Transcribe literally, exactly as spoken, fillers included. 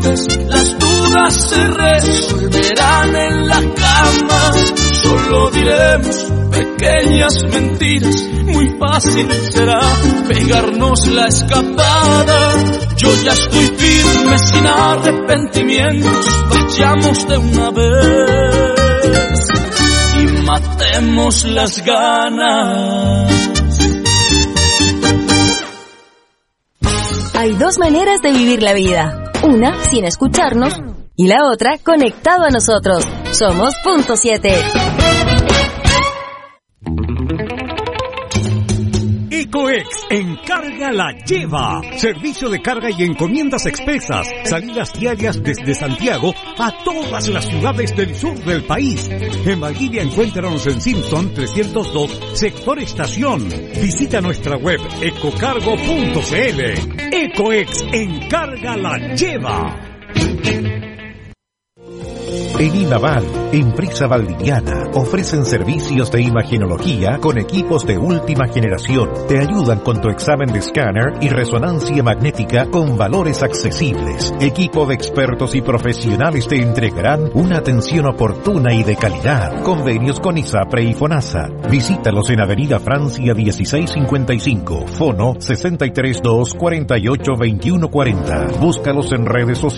entonces las dudas se resolverán en la cama. Solo diremos pequeñas mentiras, muy fácil será pegarnos la escapada. Yo ya estoy firme sin arrepentimientos, vayamos de una vez y matemos las ganas. Hay dos maneras de vivir la vida. Una, sin escucharnos, y la otra, conectado a nosotros. Somos Punto siete. Ecoex, encarga la lleva. Servicio de carga y encomiendas expresas. Salidas diarias desde Santiago a todas las ciudades del sur del país. En Valdivia encuéntranos en Simpson trescientos dos, sector estación. Visita nuestra web ecocargo punto cl. Ecoex, encarga la lleva. En Inaval, empresa valdiviana, ofrecen servicios de imagenología con equipos de última generación. Te ayudan con tu examen de escáner y resonancia magnética con valores accesibles. Equipo de expertos y profesionales te entregarán una atención oportuna y de calidad. Convenios con ISAPRE y FONASA. Visítalos en Avenida Francia dieciséis cincuenta y cinco, fono sesenta y tres dos, cuarenta y ocho, veintiuno cuarenta. Búscalos en redes sociales